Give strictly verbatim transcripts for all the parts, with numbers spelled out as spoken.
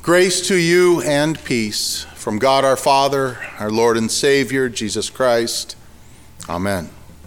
Grace to you and peace from God our Father, our Lord and Savior, Jesus Christ. Amen.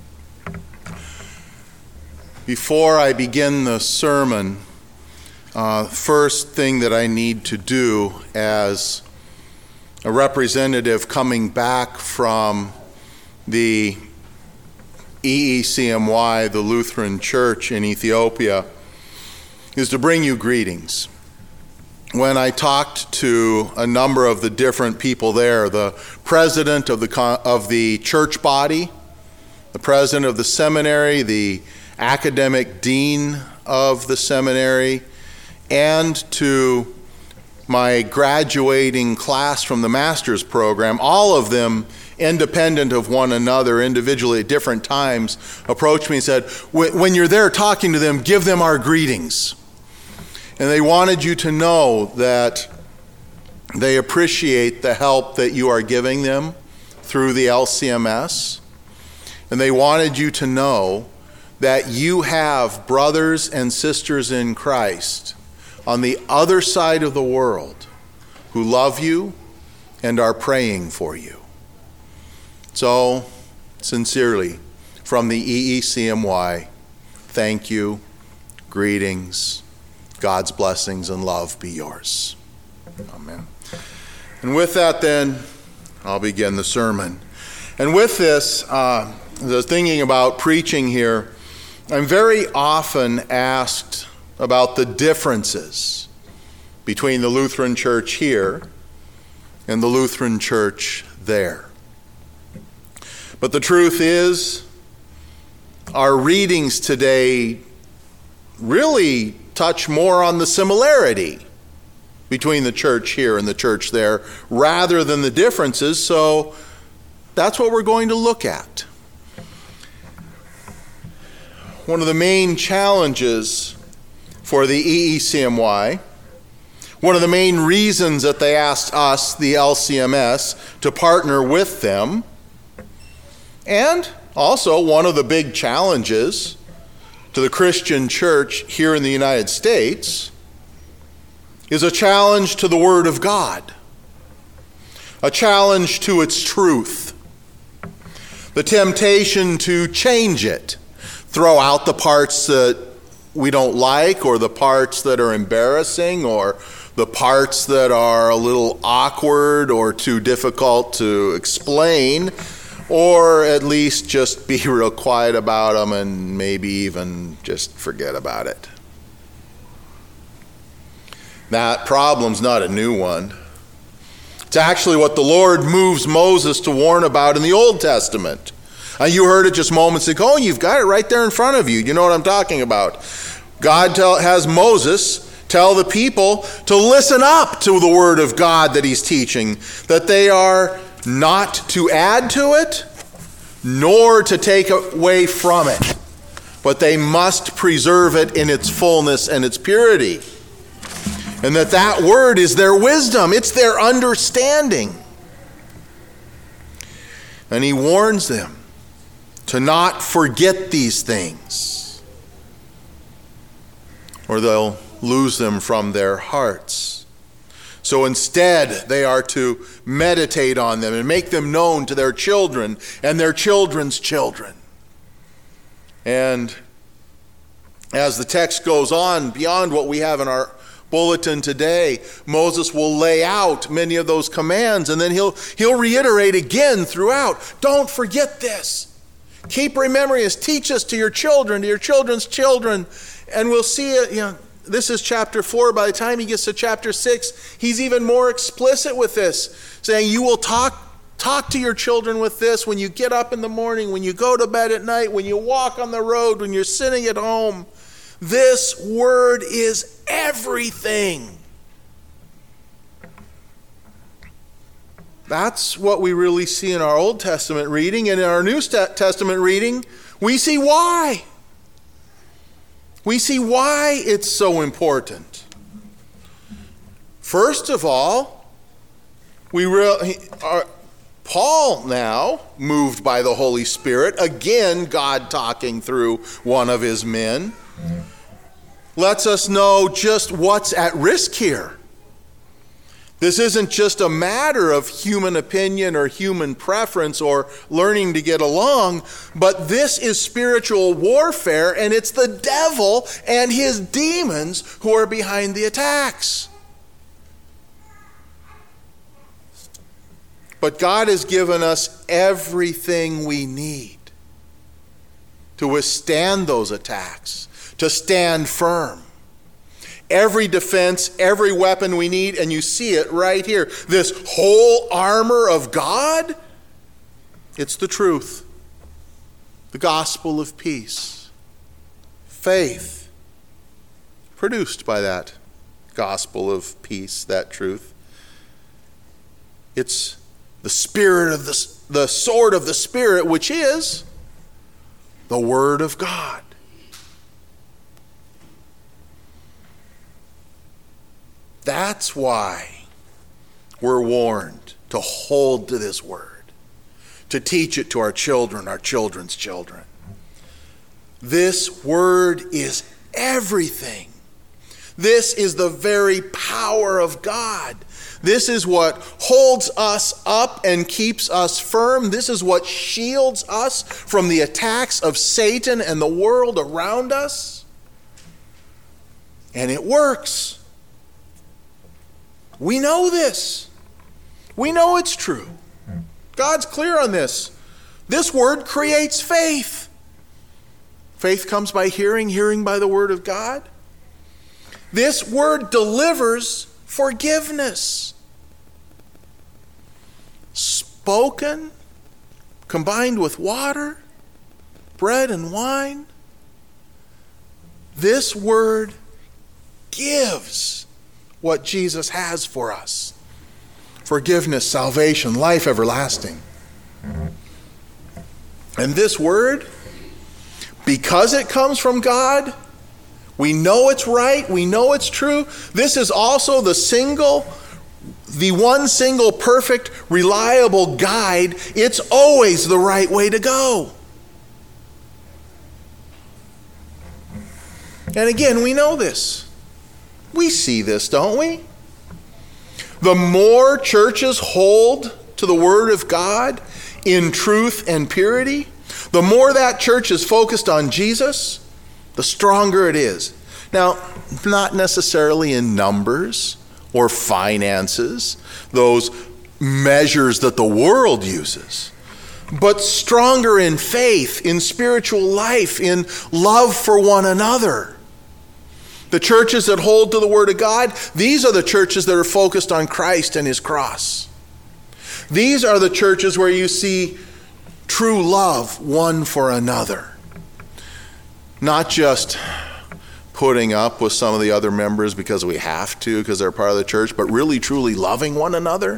Before I begin the sermon, uh, first thing that I need to do as a representative coming back from the E E C M Y, the Lutheran Church in Ethiopia, is to bring you greetings. When I talked to a number of the different people there, the president of the of the church body, the president of the seminary, the academic dean of the seminary, and to my graduating class from the master's program, all of them independent of one another, individually at different times, approached me and said, when you're there talking to them, give them our greetings. And they wanted you to know that they appreciate the help that you are giving them through the L C M S. And they wanted you to know that you have brothers and sisters in Christ on the other side of the world who love you and are praying for you. So, sincerely, from the E E C M Y, thank you, greetings, God's blessings and love be yours. Amen. And with that then, I'll begin the sermon. And with this, uh, as I was thinking about preaching here, I'm very often asked about the differences between the Lutheran Church here and the Lutheran Church there. But the truth is, our readings today really touch more on the similarity between the church here and the church there rather than the differences, so that's what we're going to look at. One of the main challenges for the E E C M Y, one of the main reasons that they asked us, the L C M S, to partner with them, and also one of the big challenges to the Christian church here in the United States, is a challenge to the Word of God, a challenge to its truth, the temptation to change it, throw out the parts that we don't like, or the parts that are embarrassing, or the parts that are a little awkward or too difficult to explain, or at least just be real quiet about them and maybe even just forget about it. That problem's not a new one. It's actually what the Lord moves Moses to warn about in the Old Testament. And you heard it just moments ago. Oh, you've got it right there in front of you. You know what I'm talking about. God tell, has Moses tell the people to listen up to the word of God that he's teaching, that they are not to add to it, nor to take away from it, but they must preserve it in its fullness and its purity. And that that word is their wisdom, it's their understanding. And he warns them to not forget these things, or they'll lose them from their hearts. So instead, they are to meditate on them and make them known to their children and their children's children. And as the text goes on, beyond what we have in our bulletin today, Moses will lay out many of those commands, and then he'll he'll reiterate again throughout. Don't forget this. Keep remembering this. Teach this to your children, to your children's children. And we'll see it, you know, this is chapter four. By the time he gets to chapter six, he's even more explicit with this, saying you will talk talk to your children with this when you get up in the morning, when you go to bed at night, when you walk on the road, when you're sitting at home. This word is everything. That's what we really see in our Old Testament reading, and in our New Testament reading, we see why. We see why it's so important. First of all, we re- are, Paul now, moved by the Holy Spirit, again God talking through one of his men, lets us know just what's at risk here. This isn't just a matter of human opinion or human preference or learning to get along, but this is spiritual warfare, and it's the devil and his demons who are behind the attacks. But God has given us everything we need to withstand those attacks, to stand firm. Every defense, every weapon we need, and you see it right here. This whole armor of God, it's the truth. The gospel of peace. Faith, produced by that gospel of peace, that truth. It's the spirit of the, the sword of the Spirit, which is the Word of God. That's why we're warned to hold to this word, to teach it to our children, our children's children. This word is everything. This is the very power of God. This is what holds us up and keeps us firm. This is what shields us from the attacks of Satan and the world around us. And it works. We know this. We know it's true. God's clear on this. This word creates faith. Faith comes by hearing, hearing by the word of God. This word delivers forgiveness. Spoken, combined with water, bread and wine. This word gives what Jesus has for us. Forgiveness, salvation, life everlasting. And this word, because it comes from God, we know it's right, we know it's true. This is also the single, the one single perfect, reliable guide. It's always the right way to go. And again, we know this. We see this, don't we? The more churches hold to the Word of God in truth and purity, the more that church is focused on Jesus, the stronger it is. Now, not necessarily in numbers or finances, those measures that the world uses, but stronger in faith, in spiritual life, in love for one another. The churches that hold to the Word of God, these are the churches that are focused on Christ and His cross. These are the churches where you see true love one for another. Not just putting up with some of the other members because we have to, because they're part of the church, but really truly loving one another.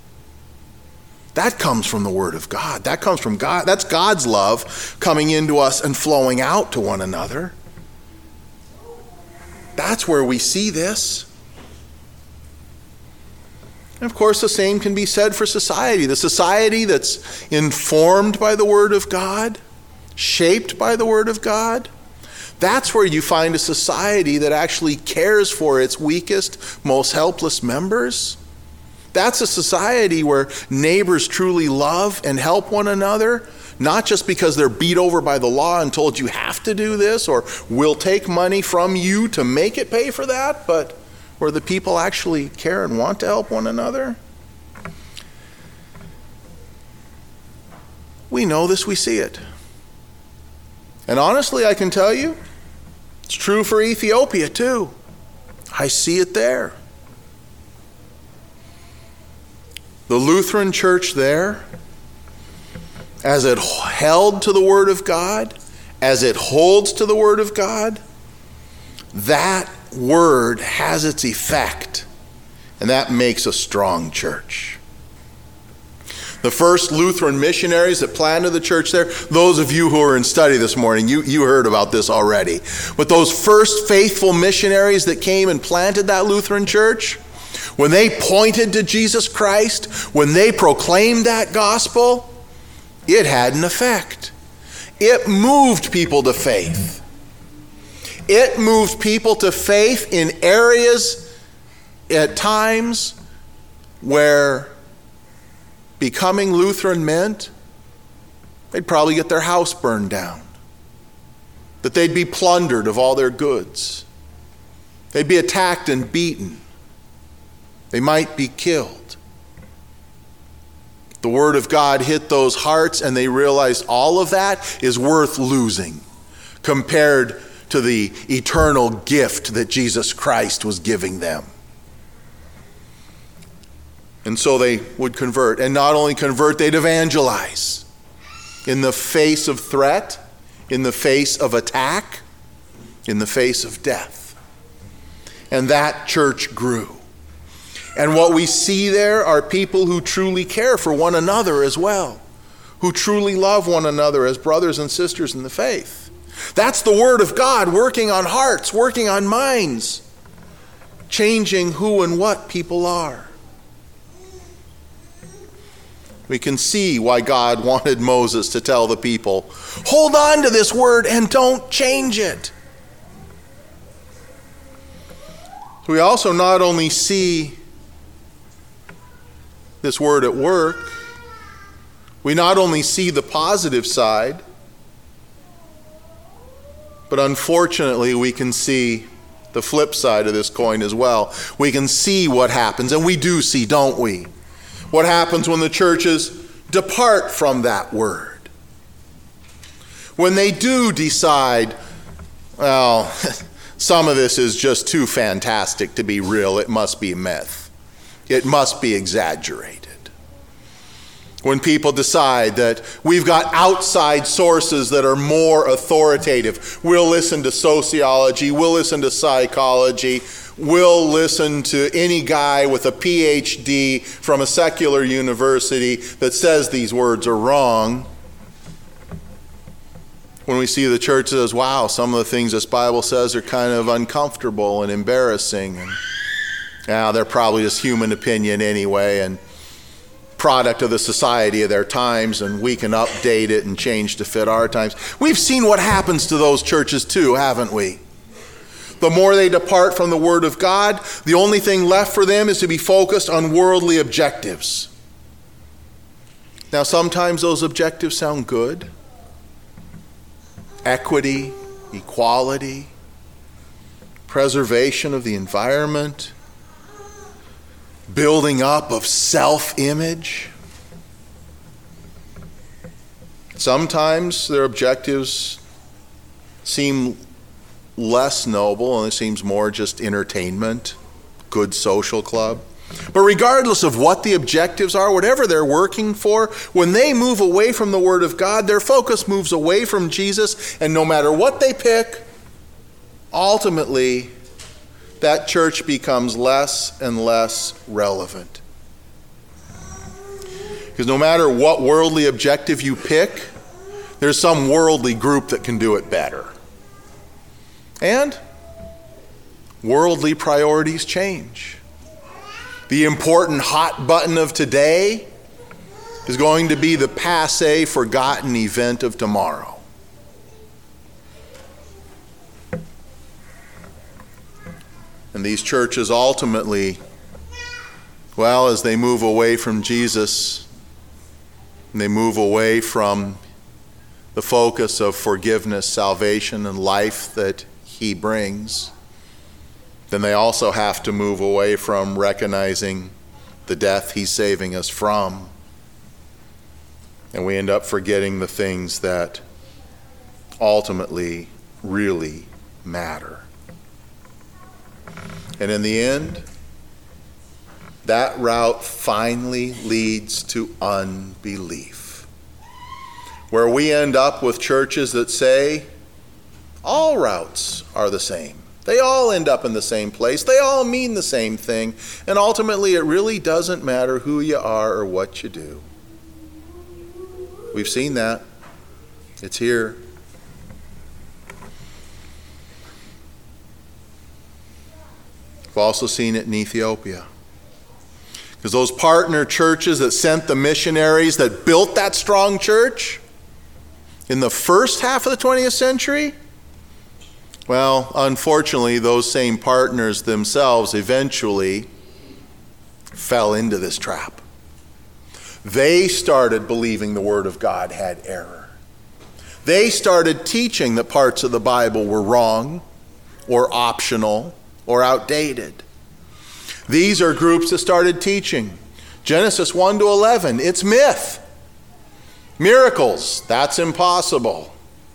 That comes from the Word of God. That comes from God. That's God's love coming into us and flowing out to one another. That's where we see this. And of course, the same can be said for society. The society that's informed by the Word of God, shaped by the Word of God, that's where you find a society that actually cares for its weakest, most helpless members. That's a society where neighbors truly love and help one another, not just because they're beat over by the law and told you have to do this or we'll take money from you to make it pay for that, but where the people actually care and want to help one another. We know this, we see it. And honestly, I can tell you, it's true for Ethiopia too. I see it there. The Lutheran church there, as it held to the Word of God, as it holds to the Word of God, that Word has its effect, and that makes a strong church. The first Lutheran missionaries that planted the church there, those of you who are in study this morning, you, you heard about this already. But those first faithful missionaries that came and planted that Lutheran church, when they pointed to Jesus Christ, when they proclaimed that gospel, it had an effect. It moved people to faith. It moved people to faith in areas at times where becoming Lutheran meant they'd probably get their house burned down, that they'd be plundered of all their goods, they'd be attacked and beaten, they might be killed. The Word of God hit those hearts, and they realized all of that is worth losing compared to the eternal gift that Jesus Christ was giving them. And so they would convert. And not only convert, they'd evangelize. In the face of threat, in the face of attack, in the face of death. And that church grew. And what we see there are people who truly care for one another as well, who truly love one another as brothers and sisters in the faith. That's the Word of God working on hearts, working on minds, changing who and what people are. We can see why God wanted Moses to tell the people, hold on to this word and don't change it. We also not only see this word at work, we not only see the positive side, but unfortunately we can see the flip side of this coin as well. We can see what happens, and we do see, don't we? What happens when the churches depart from that word. When they do decide, well, some of this is just too fantastic to be real, it must be myth. It must be exaggerated. When people decide that we've got outside sources that are more authoritative, we'll listen to sociology, we'll listen to psychology, we'll listen to any guy with a P H D from a secular university that says these words are wrong. When we see the church says, wow, some of the things this Bible says are kind of uncomfortable and embarrassing, and yeah, they're probably just human opinion anyway, and product of the society of their times, and we can update it and change to fit our times. We've seen what happens to those churches too, haven't we? The more they depart from the Word of God, the only thing left for them is to be focused on worldly objectives. Now, sometimes those objectives sound good. Equity, equality, preservation of the environment, building up of self-image. Sometimes their objectives seem less noble, and it seems more just entertainment, good social club. But regardless of what the objectives are, whatever they're working for, when they move away from the Word of God, their focus moves away from Jesus, and no matter what they pick, ultimately, that church becomes less and less relevant. Because no matter what worldly objective you pick, there's some worldly group that can do it better. And worldly priorities change. The important hot button of today is going to be the passé, forgotten event of tomorrow. And these churches ultimately, well, as they move away from Jesus, and they move away from the focus of forgiveness, salvation, and life that He brings, then they also have to move away from recognizing the death He's saving us from. And we end up forgetting the things that ultimately really matter. And in the end, that route finally leads to unbelief, where we end up with churches that say all routes are the same. They all end up in the same place. They all mean the same thing. And ultimately, it really doesn't matter who you are or what you do. We've seen that. It's here. We've also seen it in Ethiopia. Because those partner churches that sent the missionaries that built that strong church in the first half of the twentieth century, well, unfortunately, those same partners themselves eventually fell into this trap. They started believing the Word of God had error. They started teaching that parts of the Bible were wrong or optional or outdated. These are groups that started teaching Genesis one to eleven, it's myth. Miracles, that's impossible.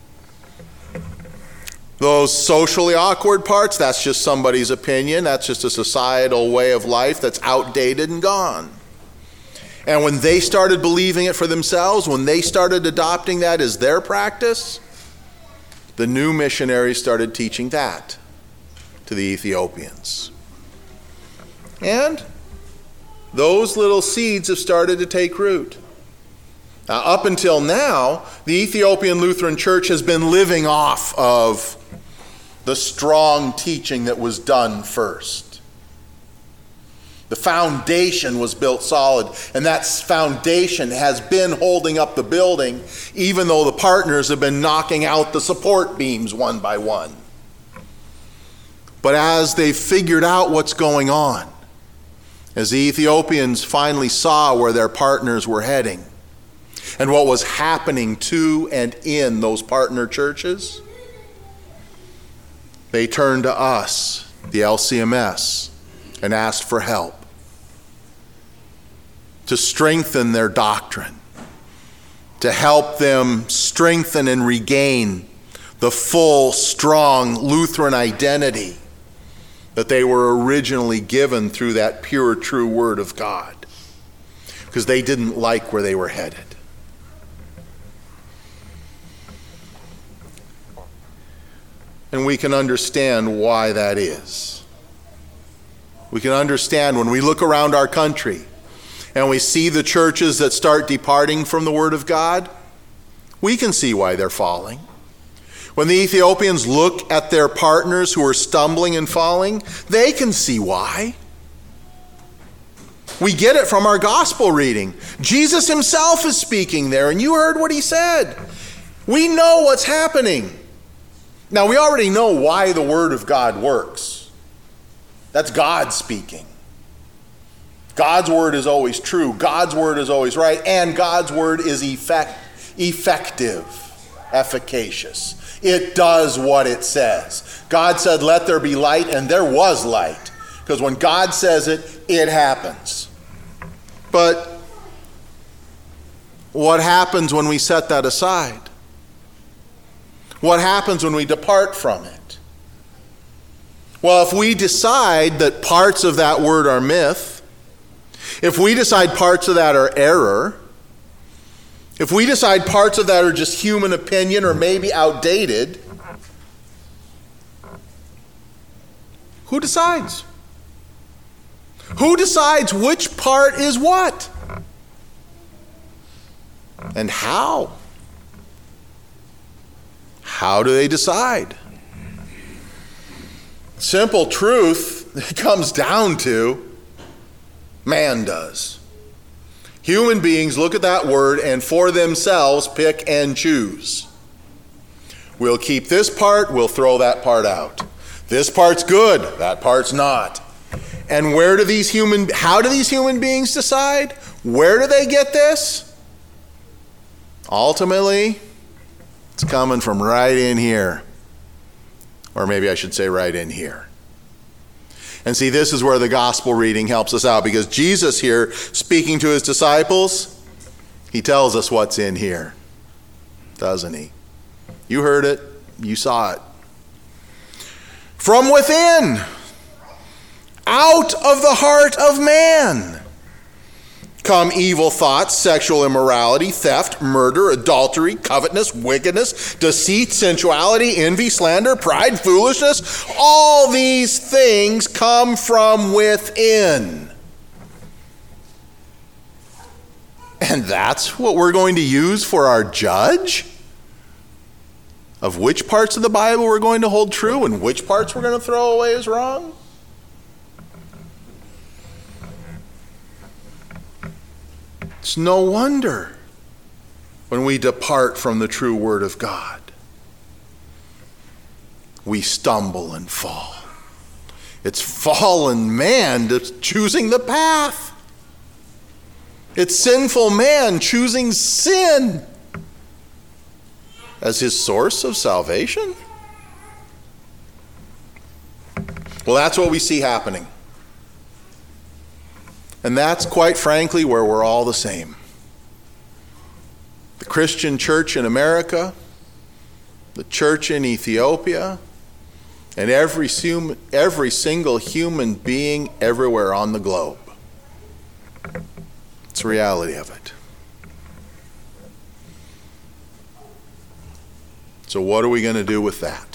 Those socially awkward parts, that's just somebody's opinion. That's just a societal way of life that's outdated and gone. And when they started believing it for themselves, when they started adopting that as their practice, the new missionaries started teaching that to the Ethiopians. And those little seeds have started to take root. Now, up until now, the Ethiopian Lutheran Church has been living off of the strong teaching that was done first. The foundation was built solid, and that foundation has been holding up the building, even though the partners have been knocking out the support beams one by one. But as they figured out what's going on, as the Ethiopians finally saw where their partners were heading, and what was happening to and in those partner churches, they turned to us, the L C M S, and asked for help to strengthen their doctrine, to help them strengthen and regain the full, strong Lutheran identity that they were originally given through that pure, true Word of God, because they didn't like where they were headed. And we can understand why that is. We can understand when we look around our country and we see the churches that start departing from the Word of God, we can see why they're falling. When the Ethiopians look at their partners who are stumbling and falling, they can see why. We get it from our gospel reading. Jesus himself is speaking there, and you heard what he said. We know what's happening. Now, we already know why the Word of God works. That's God speaking. God's Word is always true. God's Word is always right. And God's Word is effect, effective, efficacious. It does what it says. God said, let there be light, and there was light. Because when God says it, it happens. But what happens when we set that aside? What happens when we depart from it? Well, if we decide that parts of that word are myth, if we decide parts of that are error, if we decide parts of that are just human opinion or maybe outdated, who decides? Who decides which part is what? And how? How do they decide? Simple truth it comes down to man does. Human beings look at that word and for themselves pick and choose. We'll keep this part, we'll throw that part out. This part's good, that part's not. And where do these human, how do these human beings decide? Where do they get this? Ultimately, it's coming from right in here. Or maybe I should say right in here. And see, this is where the gospel reading helps us out, because Jesus here, speaking to his disciples, he tells us what's in here, doesn't he? You heard it. You saw it. From within, out of the heart of man, come evil thoughts, sexual immorality, theft, murder, adultery, covetousness, wickedness, deceit, sensuality, envy, slander, pride, foolishness. All these things come from within. And that's what we're going to use for our judge? Of which parts of the Bible we're going to hold true and which parts we're going to throw away as wrong? It's no wonder when we depart from the true Word of God, we stumble and fall. It's fallen man that's choosing the path. It's sinful man choosing sin as his source of salvation. Well, that's what we see happening. And that's, quite frankly, where we're all the same. The Christian church in America, the church in Ethiopia, and every, hum- every single human being everywhere on the globe. It's the reality of it. So what are we going to do with that?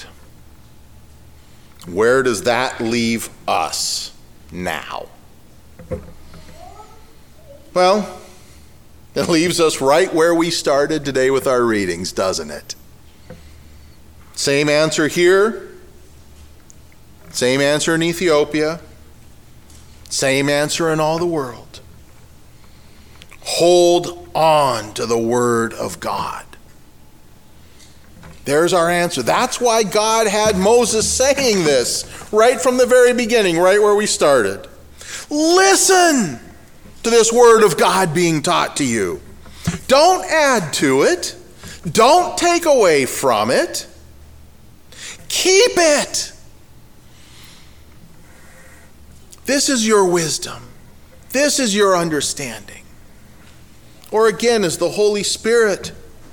Where does that leave us now? Well, it leaves us right where we started today with our readings, doesn't it? Same answer here. Same answer in Ethiopia. Same answer in all the world. Hold on to the Word of God. There's our answer. That's why God had Moses saying this right from the very beginning, right where we started. Listen to this Word of God being taught to you. Don't add to it. Don't take away from it. Keep it. This is your wisdom. This is your understanding. Or again, as the Holy Spirit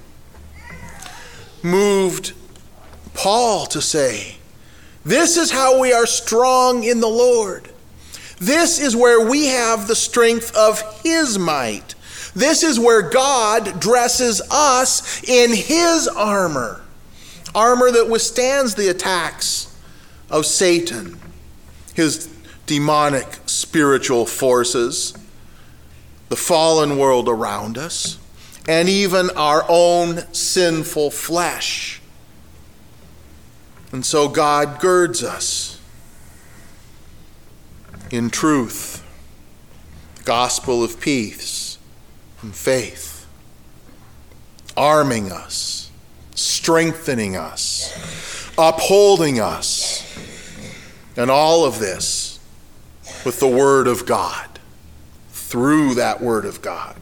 moved Paul to say, this is how we are strong in the Lord. This is where we have the strength of His might. This is where God dresses us in His armor. Armor that withstands the attacks of Satan, his demonic spiritual forces, the fallen world around us, and even our own sinful flesh. And so God girds us in truth, the gospel of peace and faith, arming us, strengthening us, upholding us, and all of this with the Word of God, through that Word of God.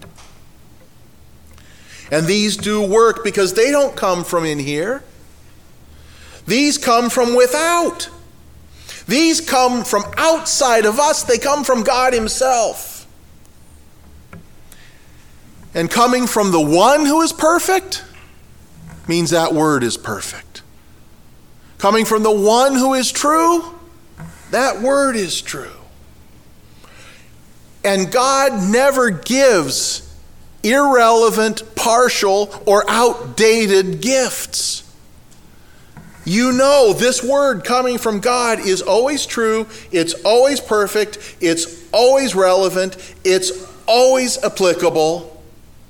And these do work because they don't come from in here. These come from without. These come from outside of us. They come from God Himself. And coming from the one who is perfect means that Word is perfect. Coming from the one who is true, that Word is true. And God never gives irrelevant, partial, or outdated gifts. You know this Word coming from God is always true, it's always perfect, it's always relevant, it's always applicable,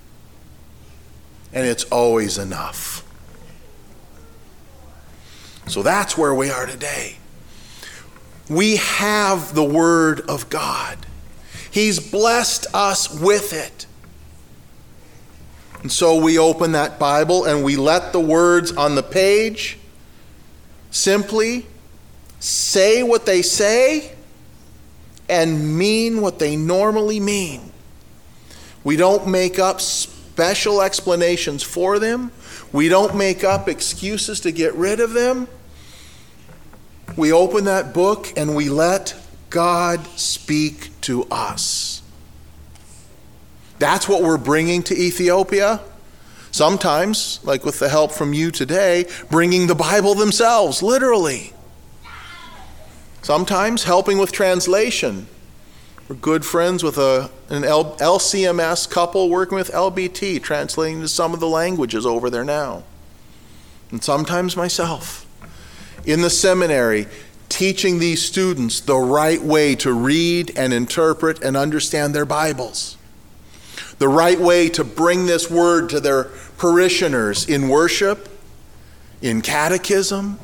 and it's always enough. So that's where we are today. We have the Word of God. He's blessed us with it. And so we open that Bible and we let the words on the page simply say what they say and mean what they normally mean. We don't make up special explanations for them. We don't make up excuses to get rid of them. We open that book and we let God speak to us. That's what we're bringing to Ethiopia. Sometimes, like with the help from you today, bringing the Bible themselves, literally. Sometimes helping with translation. We're good friends with a, an L C M S couple working with L B T, translating to some of the languages over there now. And sometimes myself. In the seminary, teaching these students the right way to read and interpret and understand their Bibles. The right way to bring this word to their parishioners in worship, in catechism,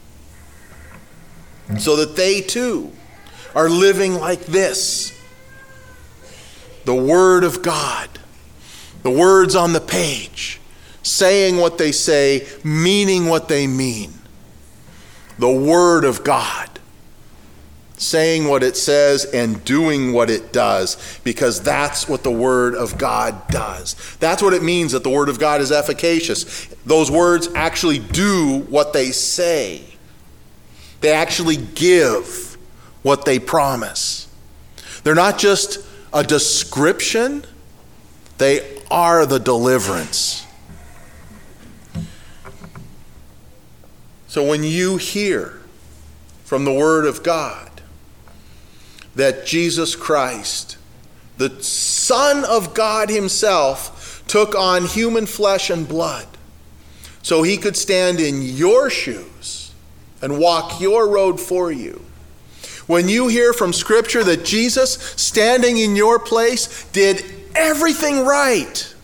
so that they too are living like this. The Word of God, the words on the page, saying what they say, meaning what they mean. The Word of God, saying what it says and doing what it does, because that's what the Word of God does. That's what it means that the Word of God is efficacious. Those words actually do what they say. They actually give what they promise. They're not just a description, they are the deliverance. So when you hear from the Word of God that Jesus Christ, the Son of God himself, took on human flesh and blood so he could stand in your shoes and walk your road for you. When you hear from Scripture that Jesus, standing in your place, did everything right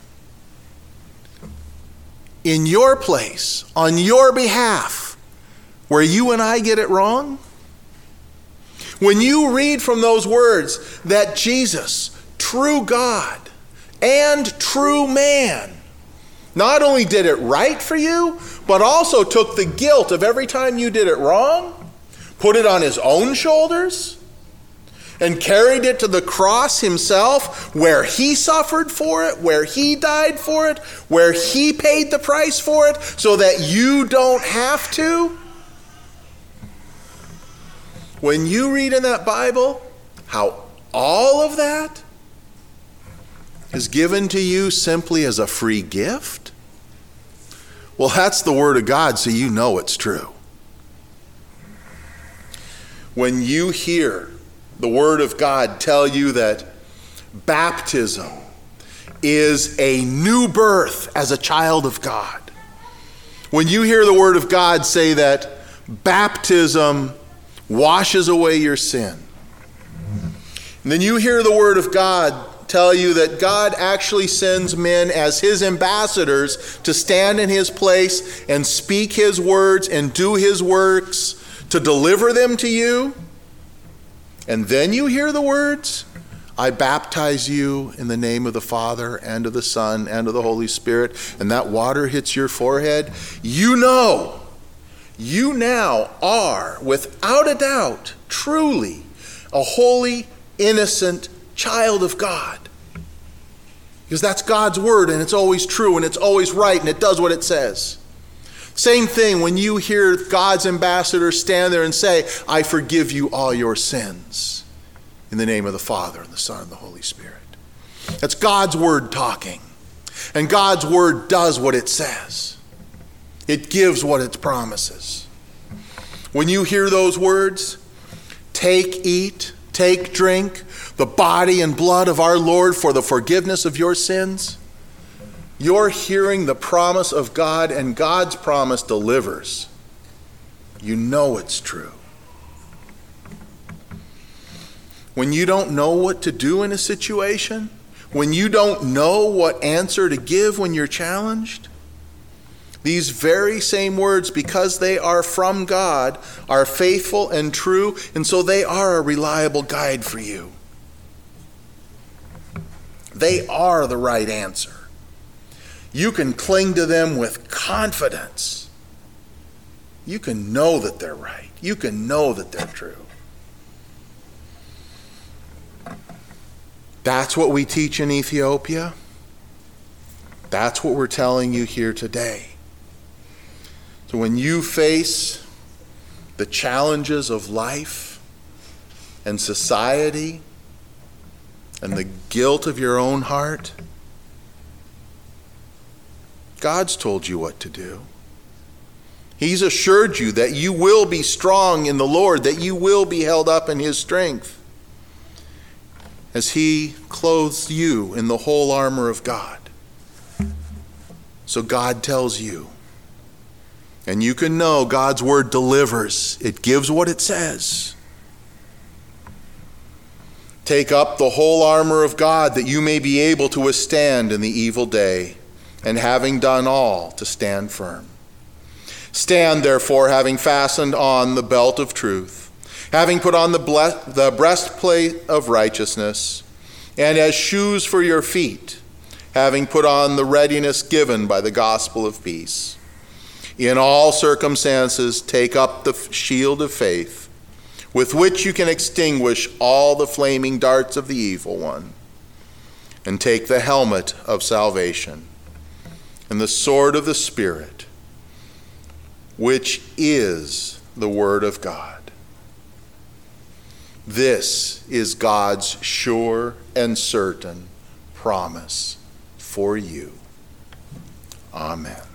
in your place, on your behalf, where you and I get it wrong, when you read from those words that Jesus, true God and true man, not only did it right for you, but also took the guilt of every time you did it wrong, put it on his own shoulders, and carried it to the cross himself, where he suffered for it, where he died for it, where he paid the price for it, so that you don't have to. When you read in that Bible how all of that is given to you simply as a free gift, well, that's the Word of God, so you know it's true. When you hear the Word of God tell you that baptism is a new birth as a child of God, when you hear the Word of God say that baptism washes away your sin, and then you hear the Word of God tell you that God actually sends men as his ambassadors to stand in his place and speak his words and do his works to deliver them to you, and then you hear the words, I baptize you in the name of the Father and of the Son and of the Holy Spirit, and that water hits your forehead, you know, you now are, without a doubt, truly a holy, innocent child of God. Because that's God's word, and it's always true, and it's always right, and it does what it says. Same thing when you hear God's ambassador stand there and say, I forgive you all your sins in the name of the Father and the Son and the Holy Spirit. That's God's word talking. And God's word does what it says. It gives what it promises. When you hear those words, take, eat, take, drink, the body and blood of our Lord for the forgiveness of your sins, you're hearing the promise of God, and God's promise delivers. You know it's true. When you don't know what to do in a situation, when you don't know what answer to give when you're challenged, these very same words, because they are from God, are faithful and true, and so they are a reliable guide for you. They are the right answer. You can cling to them with confidence. You can know that they're right. You can know that they're true. That's what we teach in Ethiopia. That's what we're telling you here today. So when you face the challenges of life and society and the guilt of your own heart, God's told you what to do. He's assured you that you will be strong in the Lord, that you will be held up in his strength, as he clothes you in the whole armor of God. So God tells you, and you can know God's word delivers. It gives what it says. Take up the whole armor of God, that you may be able to withstand in the evil day, and having done all, to stand firm. Stand therefore, having fastened on the belt of truth, having put on the, ble- the breastplate of righteousness, and as shoes for your feet, having put on the readiness given by the gospel of peace. In all circumstances, take up the shield of faith, with which you can extinguish all the flaming darts of the evil one, and take the helmet of salvation and the sword of the Spirit, which is the Word of God. This is God's sure and certain promise for you. Amen.